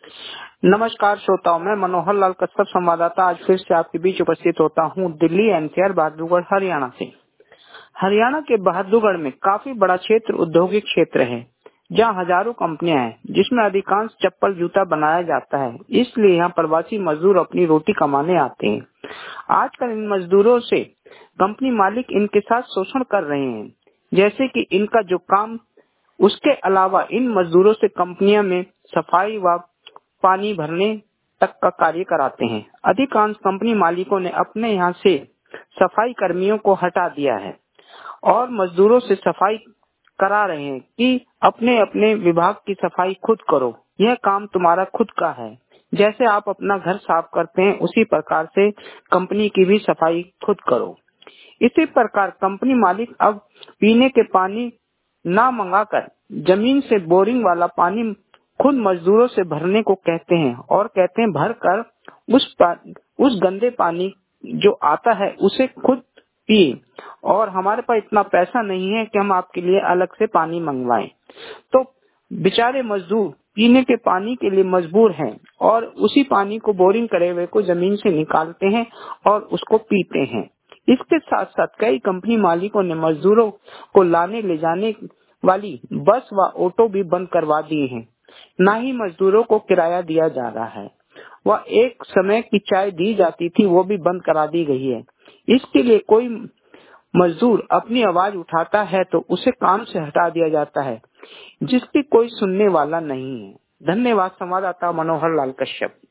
नमस्कार श्रोताओं, मैं मनोहर लाल कश्यप संवाददाता आज फिर से आपके बीच उपस्थित होता हूं दिल्ली एनसीआर बहादुरगढ़ हरियाणा से। हरियाणा के बहादुरगढ़ में काफी बड़ा क्षेत्र औद्योगिक क्षेत्र है, जहां हजारों कंपनियां हैं, जिसमें अधिकांश चप्पल जूता बनाया जाता है। इसलिए यहाँ प्रवासी मजदूर अपनी रोटी कमाने आते हैं। आजकल इन मजदूरों से कंपनी मालिक इनके साथ शोषण कर रहे हैं, जैसे कि इनका जो काम, उसके अलावा इन मजदूरों से कंपनियों में सफाई व पानी भरने तक का कार्य कराते हैं। अधिकांश कंपनी मालिकों ने अपने यहाँ से सफाई कर्मियों को हटा दिया है और मजदूरों से सफाई करा रहे हैं कि अपने अपने विभाग की सफाई खुद करो, यह काम तुम्हारा खुद का है। जैसे आप अपना घर साफ करते हैं, उसी प्रकार से कंपनी की भी सफाई खुद करो। इसी प्रकार कंपनी मालिक अब पीने के पानी ना मंगाकर जमीन से बोरिंग वाला पानी खुद मजदूरों से भरने को कहते हैं और कहते हैं भर कर उस गंदे पानी जो आता है उसे खुद पिए, और हमारे पास इतना पैसा नहीं है कि हम आपके लिए अलग से पानी मंगवाएं। तो बेचारे मजदूर पीने के पानी के लिए मजबूर हैं और उसी पानी को बोरिंग करे हुए को जमीन से निकालते हैं और उसको पीते हैं। इसके साथ साथ कई कंपनी मालिकों ने मजदूरों को लाने ले जाने वाली बस व ऑटो भी बंद करवा दिए हैं। न ही मजदूरों को किराया दिया जा रहा है। वह एक समय की चाय दी जाती थी, वो भी बंद करा दी गई है। इसके लिए कोई मजदूर अपनी आवाज उठाता है तो उसे काम से हटा दिया जाता है, जिसकी कोई सुनने वाला नहीं है। धन्यवाद। संवाददाता मनोहर लाल कश्यप।